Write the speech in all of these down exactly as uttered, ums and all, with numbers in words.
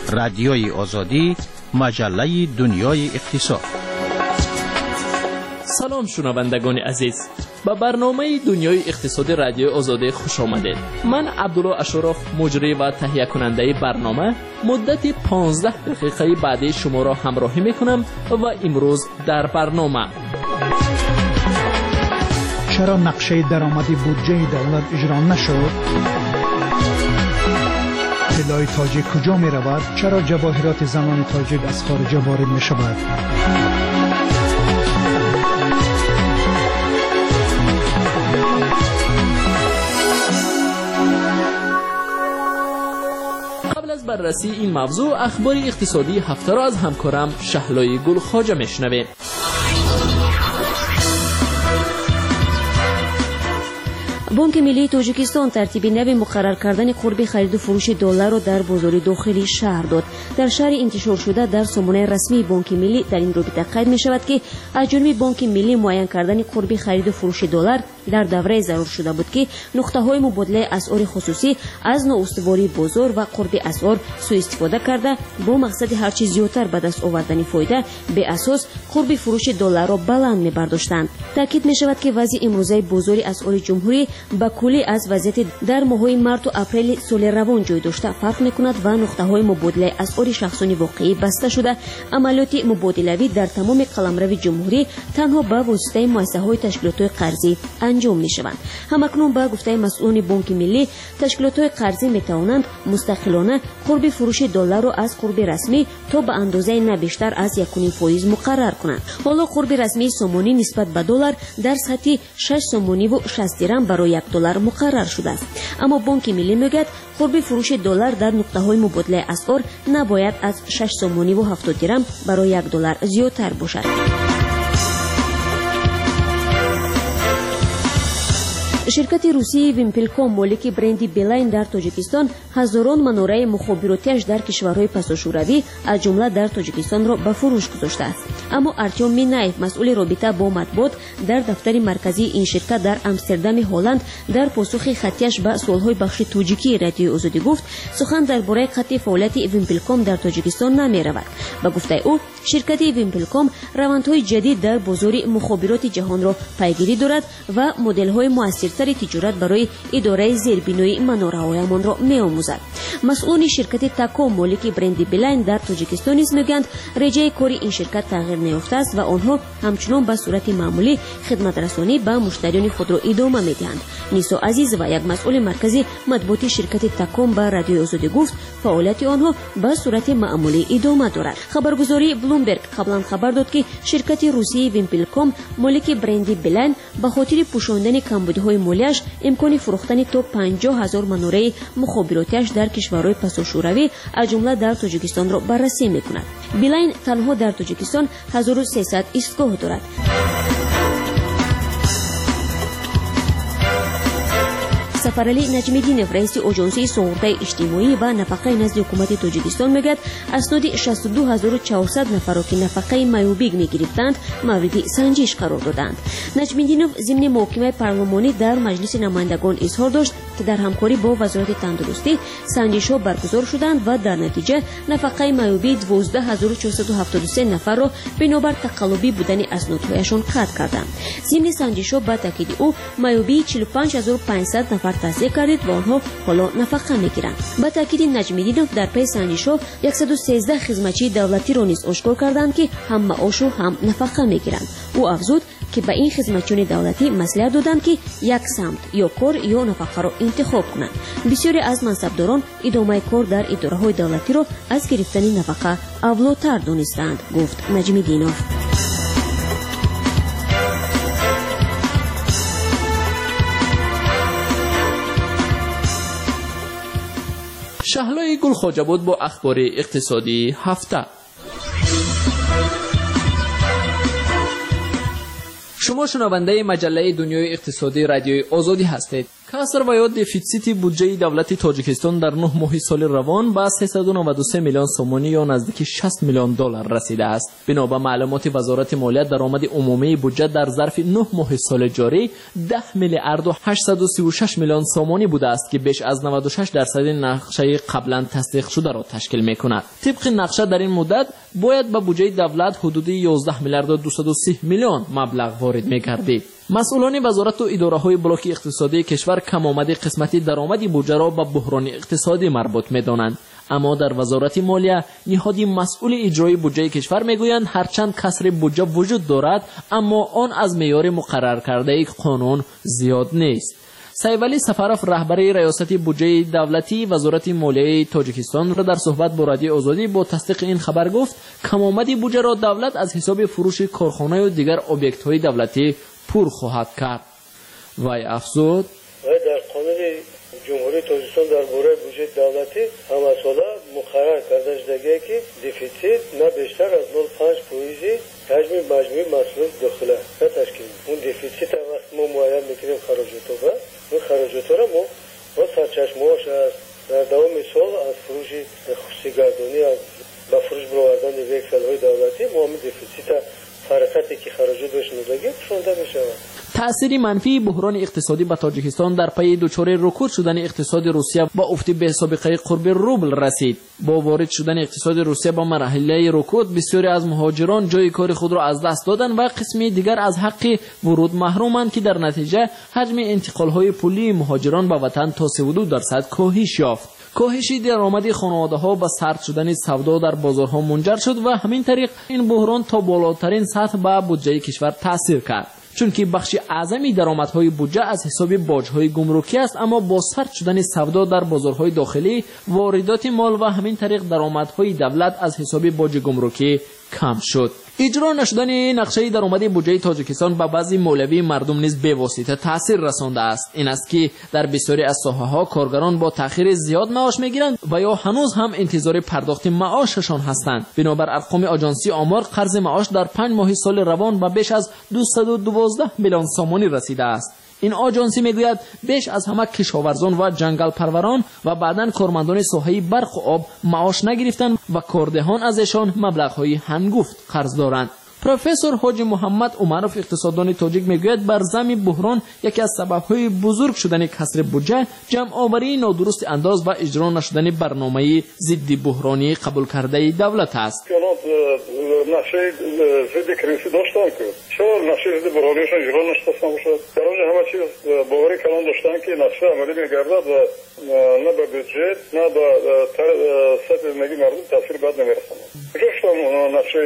رادیوی آزادی، مجله دنیای اقتصاد. سلام شنوندگان عزیز، به برنامه دنیای اقتصادی رادیو آزادی خوش آمدید. من عبدالله اشرف، مجری و تهیه کننده برنامه، مدت پانزده دقیقه بعدی شما را همراهی میکنم و امروز در برنامه: چرا نقشه درآمدی بودجه دولت اجرا نشد؟ طلای تاجیک کجا می رود؟ چرا جواهرات زنان تاجیک از خارج وارد می شود؟ قبل از بررسی این موضوع، اخبار اقتصادی هفته را از همکارم شهلای گل خواجه میشنویم. بانک ملی تاجیکستان ترتیب نو مقرر کردن قرب خرید و فروش دلار را در بازار داخلی شهر داد. در شهر انتشار شده در سامانه رسمی بانک ملی در این رابطه قید می شود که از جانب بانک ملی معین کردن قرب خرید و فروش دلار در دوره ضرور شده بود که نقطه های مبادله اسعار خصوصی از نااستواری بازار و قرب اسعار سوء استفاده کرده با مقصد هر چیز زیادتر به دست آوردن فایده به اساس قرب فروش دلار را بلند می برداشتند. تاکید می شود که وضع امروزه بازار اسعار جمهوری با کلی از وضعیت در ماه‌های مارس و اپریل سال روان جای داشته فرق می‌کند و نقطه‌های مبادله اسعار شخصانی واقعی بسته شده. عملیات مبادله‌ای در تمام قلمرو جمهوری تنها با واسطه مؤسسه‌های تشکیلات قرضی انجام می‌شوند. همکنون با گفته مسئولان بانک ملی، تشکیلات قرضی می‌توانند مستقلانه قرب فروش دلار را از قرب رسمی تا به اندازه نه بیشتر از یک و نیم فیصد مقرر کنند. حالا قرب رسمی سومونی نسبت به دلار در سطح شش سومونی و شصت درم برای یک دلار مقرر شده است. اما بانک ملی میگوید قرب فروش دلار در نقطه‌های مبادله اسعار نباید از شش سومونی و هفتاد درم برای یک دلار زیادتر باشد. شرکت روسی ویمپلکوم مالک برند بیلاین در تاجیکستان هزاران مناره مخابراتیش در کشورهای پساشوروی از جمله در تاجیکستان را به فروش گذاشته است. اما ارتیوم مینایف، مسئول رابطه با مطبوعات در دفتر مرکزی این شرکت در آمستردام هلند، در پاسخ خطیش به سوالهای بخش تاجیکی رادیو آزادی گفت سخن درباره قطع فعالیت ویمپلکوم در تاجیکستان نمی رود. به گفته او، شرکت ویمپلکوم روندهای جدید در بازار مخابرات جهان را پیگیری دارد و مدل‌های موثرتر تجارت برای اداره زیربنایی مناره‌هایمان را می‌آموزد. مسئولان شرکت تاکو مالک برند بیلاین در تاجیکستان نیز میگویند رژه کار این شرکت تغییر نیافته است و آنها همچنان به صورت معمولی خدمت رسانی به مشتریان خود را ادامه می‌دهند. نیسا عزیز و یک مسئول مرکزی مطبوعاتی شرکت تاکو به رادیو آزادی گفت فعالیت آنها به صورت معمولی ادامه دارد. خبرگزاری بلومبرگ قبلا خبر داد که شرکت روسی ویمپلکوم مالک برند بیلاین به خاطر پوشاندن کمبودهای مالیش امکان فروختن تا پنجاه هزار مناره مخابراتیش در کشورهای پساشوروی از جمله در تاجیکستان را بررسی می‌کند. بیلاین تنها در تاجیکستان هزار و سیصد ایستگاه دارد. سفرعلی نجمیدینوف، رئیس اژانسی سوغورده اجتماعی و نفقه نزد حکومت تاجیکستان میگوید اسناد شصت و دو هزار و چهارصد نفر را که نفقه مایوبیگ میگرفتند مورد سنجش قرار دادند. نجمیدینوف ضمن محاکمه پارلمانی در مجلس نمایندگان اظهار داشت که در همکاری با وزارت تندرستی سنجش‌ها برگزار شدند و در نتیجه نفقه مایوبی دوازده هزار و چهارصد و هفتاد و سه نفر را بنابر تقلبی بودن اسنادهایشان قطع کردند. ضمن سنجش‌ها با تاکید او مایوبی چهل و پنج هزار و پانصد نفر تصدیق کردید و آنها حالا نفقه میگیرند. با تاکید نجمیدینوف در پی سنجش‌ها صد و سیزده خدمتچی دولتی را نیز آشکار کردند که هم معاش و هم نفقه میگیرند. او افزود که به این خدمتچیان دولتی مصلحت دادند که یک سمت یا کار یا نفقه را انتخاب کنند. بسیاری از منصبداران ادامه کار در اداره‌های دولتی را از گرفتن نفقه اولاتر دانستند، گفت نجمیدینوف. شهلای گل خواجه بود با اخبار اقتصادی هفته. شما شنونده مجله دنیای اقتصادی رادیوی آزادی هستید. کسر و یا دفیسیت بودجه دولت تاجیکستان در نه ماه سال روان به سیصد و نود و سه میلیون سومانی یا نزدیک شصت میلیون دلار رسیده است. بنا به معلومات وزارت مالیات درآمد عمومی بودجه در ظرف نه ماه سال جاری ده میلیارد و هشتصد و سی و شش میلیون سومانی بوده است که بیش از نود و شش درصد نقشه قبلا تصدیق شده را تشکیل می‌کند. طبق نقشه در این مدت باید به بودجه دولت حدود یازده میلیارد و دویست و سی میلیون مبلغ وارد می‌گردید. مسئولان وزارت و اداره‌های بلاک اقتصادی کشور کم آمد قسمت درآمد بودجه را به بحران اقتصادی مربوط می‌دانند، اما در وزارت مالیه نهاد مسئول اجرای بودجه کشور میگویند هرچند کسر بودجه وجود دارد اما آن از معیار مقرر کرده قانون زیاد نیست. سیولی سفرف رهبری ریاست بودجه دولتی وزارت مالیه تاجیکستان را در صحبت با رادیو آزادی با تصدیق این خبر گفت کم آمد بودجه را دولت از حساب فروش کارخانه و دیگر об'єکت‌های دولتی پر خواهد کرد. وی افزود در قانون جمهوری تاجیکستان درباره بودجه دولتی همه ساله مقرر کرده شده که دفیسیت نه بیشتر از نود و پنج درصد حجم مجموعی محصولات داخله را تشکیل می‌کند. اون دفیسیت وقتی ما معین می‌کنیم خراجات را اون خراجات را ما با سرچشمه‌اش است در دوام سال از فروش خصوصی گردانی از به فروش برآوردن وکسل‌های دولتی ما هم دفیسیت حرکتی که خراجات داشت می‌دهیم پوشانده می‌شود. تأثیر منفی بحران اقتصادی به تاجیکستان در پی دچار رکود شدن اقتصاد روسیه با افت به سابقه قرب روبل رسید. با وارد شدن اقتصاد روسیه با مرحله رکود بسیاری از مهاجران جای کار خود را از دست دادند و قسمی دیگر از حق ورود محرومند که در نتیجه حجم انتقال‌های پولی مهاجران به وطن تا سی و دو درصد کاهش یافت. کاهش درآمد خانواده‌ها با سرد شدن سودا در بازارها منجر شد و همین طریق این بحران تا بالاترین سطح به بودجه کشور تاثیر کرد. چون که بخش اعظمی درآمدهای بودجه از حساب باج‌های گمرکی است، اما با سرد شدن سودا در بازارهای داخلی واردات مال و همین طریق درآمدهای دولت از حساب باج گمرکی کم شد. اجرا نشدن نقشه درآمد بودجه تاجیکستان به بعضی مولوی مردم نیز بواسطه تاثیر رسانده است. این است که در بسیاری از ساحه‌ها کارگران با تأخیر زیاد معاش میگیرند و یا هنوز هم انتظار پرداخت معاششان هستند. بنابر ارقام آژانسی آمار قرض معاش در پنج ماه سال روان به بیش از دویست و دوازده میلیون سومانی رسیده است. این آژانسی میگوید بیش از همه کشاورزان و جنگل پروران و بعداً کارمندان ساحه برق و آب معاش نگرفتند و کاردهان ازشان مبلغ‌های هنگفت قرض دارند. پروفسور حاجی محمد عمروف اقتصاددان تاجیک میگوید بر ضمن بحران یکی از سبب‌های بزرگ شدن کسر بودجه جمع آوری نادرست انداز و اجرا نشدن برنامه ضد بحرانی قبول کرده دولت است. نقشه ضد کرنسی داشتن که چرا نقشه ضد بحرانیشان اجرا نشدن باشد؟ در اونجا همه چیز باوری کلان داشتن که نقشه عملی میگردد و نه به بودجه نه به سطح زندگی مردم تاثیر بد نمیرساند. کجاشتم نقشه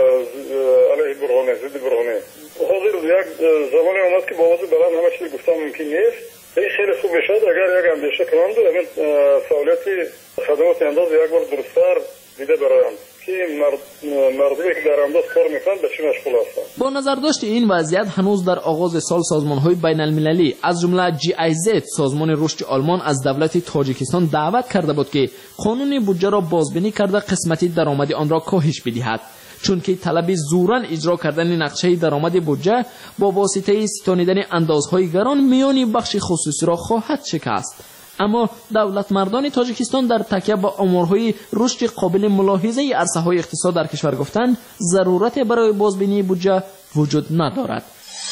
علیه برهانه ضد برهانه حاضر یک زمانی آمد که با آواز بلند همه چیز گفتن ممکن نیست. این خیلی خوب بشد اگر یک اندیشه کنند و همین فعالیت خدمات انداز یک بار درست‌تر دیده برایم که مردمی که در انداز کار میکنند به چی مشغول هستند. با نظر داشت این وضعیت هنوز در آغاز سال سازمان‌های بین‌المللی از جمله جی آی زد سازمان رشد آلمان از دولت تاجیکستان دعوت کرده بود که قانون بودجه را بازبینی کرده قسمتی درآمد آن را کاهش بدهد، چون که طلب زوراً اجرا کردن نقشه درآمد بودجه با واسطه ستانیدن اندازهای گران میان بخش خصوصی را خواهد شکست. اما دولت مردان تاجیکستان در تکیه با آمارهای رشد قابل ملاحظه عرصه‌های اقتصاد در کشور گفتند ضرورت برای بازبینی بودجه وجود ندارد.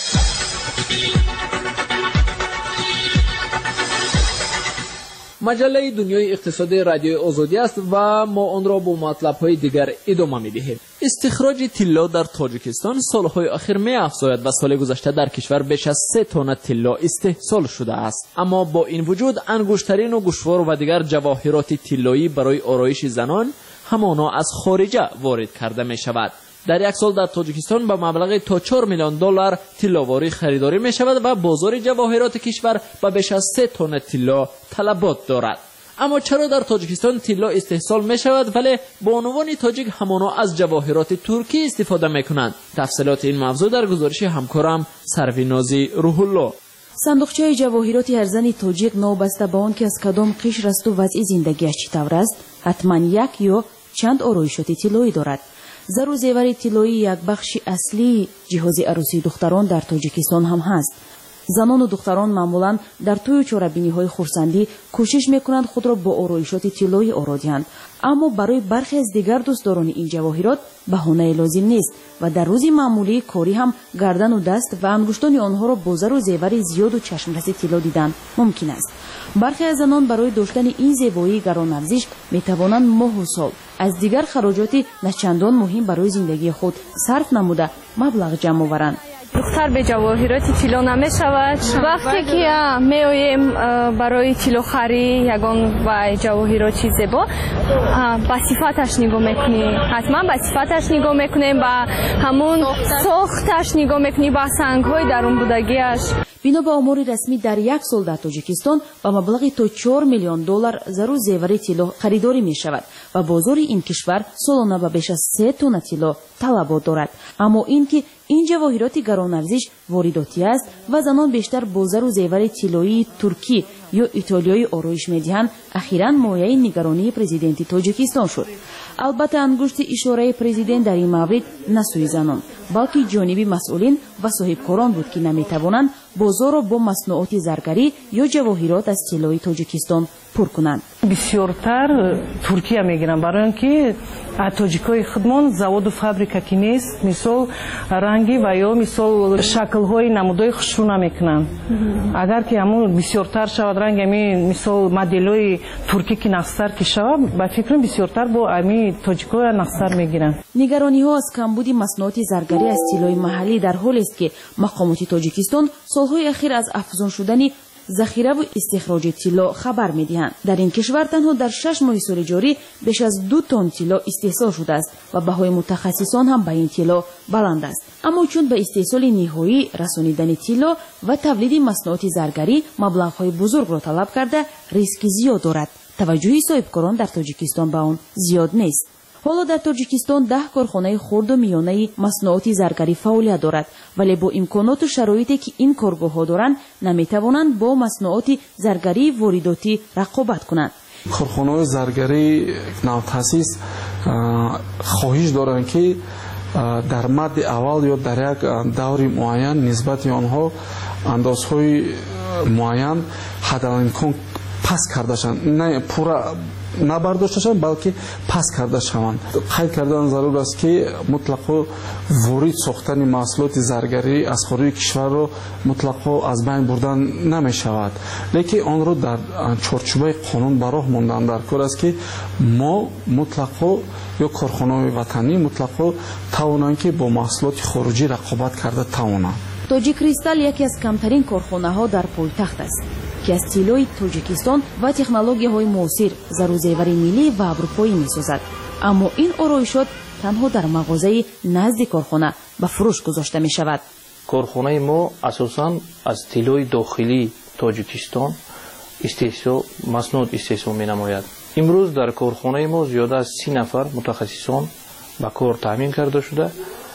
مجله دنیای اقتصاد رادیو آزادی است و ما آن را با مطلب‌های دیگر ادامه می‌دهیم. استخراج طلا در تاجیکستان سالهای اخیر می‌افزاید و سال گذشته در کشور بیش از سه تن طلا استحصال شده است. اما با این وجود انگشترین و گوشوار و دیگر جواهرات طلایی برای آرایش زنان همانا از خارجه وارد کرده می‌شود. در یک سال در تاجیکستان به مبلغ تا چهار میلیون دلار طلاواری خریداری می شود و بازار جواهرات کشور به بیش از سه تن طلا طلبات دارد. اما چرا در تاجیکستان طلا استحصال می شود ولی به عنوان تاجیک همانا از جواهرات ترکی استفاده می کنند؟ تفصیلات این موضوع در گزارش همکارم سروینازی روح الله. صندوقچه جواهرات ارزان تاجیک نوبسته به آن که از کدام قشر است و وضع زندگیش چطور است حتما یک یا چند آرایشات طلایی دارد. زر و زیور طلایی یک بخش اصلی جهاز عروسی دختران در تاجیکستان هم هست. زنان و دختران معمولا در توی چهاره‌بینی‌های خرسندی کوشش میکنند خود را با آرایشات طلایی آرایند، اما برای برخی از دیگر دوستداران این جواهرات بهانه لازم نیست و در روز معمولی کاری هم گردن و دست و انگشتان آنها را با زر و زیور زیاد و چشمرس طلا دیدن ممکن است. برخی از زنان برای داشتن این زیبایی گران‌ارزش میتوانند ماه و سال از دیگر خراجات نچندان مهم برای زندگی خود صرف نموده مبلغ جمع آورند. دختر به جواهرات طلا نمیشود. وقتی که میایم برای طلا خری یگان و جواهرات زیبا به صفتش نگاه میکنیم، حتما به صفتش نگاه میکنیم، و همون ساختش نگاه میکنیم، با سنگ‌های درون بودگیش. بنا به آمار رسمی در یک سال در تاجیکستان با مبلغ تا چهار میلیون دلار زر و زیور طلا خریداری می شود و بازار این کشور سالانه به بیش از سه تن طلا طلبات دارد. اما اینکه این جواهرات گران‌ارزش وارداتی است و زنان بیشتر با زر و زیور طلایی ترکی یا ایتالیایی آرایش می‌دهند، اخیراً مایه نگرانی پرزیدنت تاجیکستان شد. البته انگشت اشاره پرزیدنت در این مورد نه سوی زنان بلکه جانب مسئولین و صاحبکاران بود که نمی‌توانند بازار را با مصنوعات زرگری یا جواهرات از طلای تاجیکستان پر کنند. بسیارتر ترکیه میگیرن برای اینکه تاجیکای خودمان завод و فابریکا کی نیست، مثال رنگی و یا مثال شکل‌های نمودهای خوش رو نمیکنن. اگر که همون بسیارتر شود رنگ همین مثال مدل‌های ترکی که نقصر که شود، با فکرم بسیارتر با همین تاجیکای نقصر میگیرن. نگرانی‌ها از کمبود مصنوعات زرگری از طلای محلی در حالی است که مقامات تاجیکستان سالهای اخیر از افزون شدن ذخیره و استخراج طلا خبر می‌دهند. در این کشور تنها در شش ماه سال جاری بیش از دو تن طلا استحصال شده است و بهای متخصصان هم به این طلا بلند است. اما چون به استحصال نهایی رسانیدن طلا و تولید مصنوعات زرگری مبلغ‌های بزرگ را طلب کرده، ریسک زیاد دارد. توجه صاحبکاران در تاجیکستان به آن زیاد نیست. حالا در تاجیکستان ده کارخانه خرد و میانه مصنوعات زرگری فعالیت دارد، ولی با امکانات و شرایطی که این کارگاه‌ها دارند نمی‌توانند با مصنوعات زرگری وارداتی رقابت کنند. کارخانه‌های زرگری نوتاسیس خواهش دارند که در مد اول یا در یک دور معین نسبت آنها اندازهای معین حداقل پس کرده شوند، نه پورا نبرداشته شوند بلکه پس کرده شوند. قید کردن ضرور است که مطلقاً وارد ساختن محصولات زرگری از خارج کشور را مطلقاً از بین بردن نمی شود، لیکن آن را در چارچوب قانون براه ماندن در کار است که ما مطلقاً یا کارخانه‌های وطنی مطلقاً توانند که با محصولات خارجی رقابت کرده توانند. تاجیک کریستال یکی از کمترین کارخانه‌ها در پایتخت است که از طلای تاجیکستان و تکنولوژی‌های معاصر زر و زیور ملی و اروپایی می‌سازد. اما این آرایشات تنها در مغازه نزد کارخانه به فروش گذاشته می‌شود. کارخانه ما اساساً از طلای داخلی تاجیکستان استحصال مصنوعات استحصال می‌نماید. امروز در کارخانه ما زیاده از سی نفر متخصصان به کار تامین کرده شده.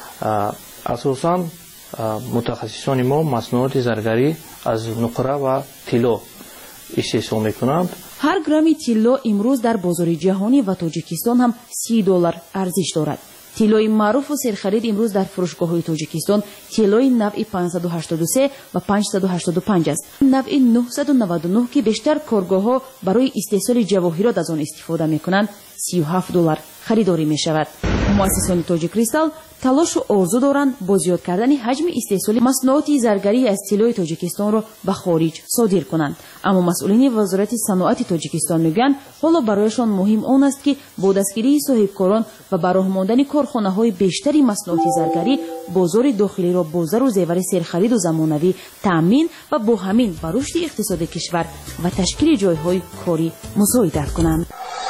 اساساً متخصصان ما مصنوعات زرگری از نقره و طلا استحصال میکنند. هر گرم طلا امروز در بازار جهانی و تاجیکستان هم سی دلار ارزش دارد. طلای معروف و سرخرید امروز در فروشگاه‌های تاجیکستان طلای نوع پانصد و هشتاد و سه و پانصد و هشتاد و پنج است. نوع نهصد و نود و نه که بیشتر کارگاه‌ها برای استحصال جواهرات از آن استفاده میکنند سی و هفت دلار خریداری می شود. مؤسسان تاجیک کریستال تلاش و آرزو دارند با زیاد کردن حجم استحصال مصنوعات زرگری از طلای تاجیکستان را به خارج صادر کنند. اما مسئولین وزارت صنعت تاجیکستان میگن حالا برایشان مهم آن است که با دستگیری صاحبکاران و براه ماندن کارخانه‌های بیشتری مصنوعات زرگری بازار داخلی را با زر و زیور سرخرید و زمانوی تامین و با همین بر رشد اقتصاد کشور و تشکیل جایهای کاری مساعدت کنند.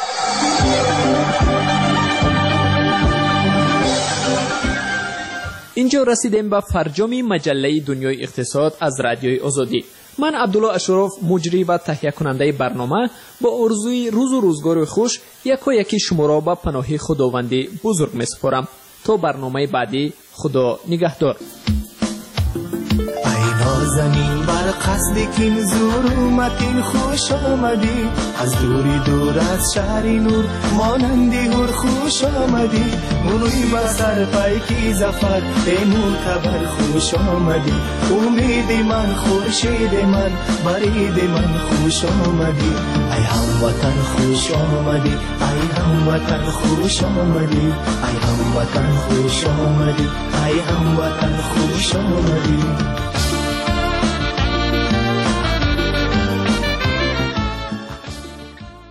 اینجا رسیدیم به فرجام مجله دنیای اقتصاد از رادیوی آزادی. من عبدالله اشرف مجری و تهیه کننده برنامه با آرزوی روز و روزگار خوش یکا یکی شما را به پناه خداوندی بزرگ می سپارم. تا برنامه بعدی خدا نگهدار. نازنین بر قصد کین زور اومدین خوش آمدی از دوری دور از شهر نور مانندی هر خوش آمدی منوی بسر پیکی زفر ای معتبر خوش آمدی امید من خورشید من برید من خوش آمدی ای هموطن خوش آمدی ای هموطن خوش آمدی ای هموطن خوش آمدی ای هموطن خوش آمدی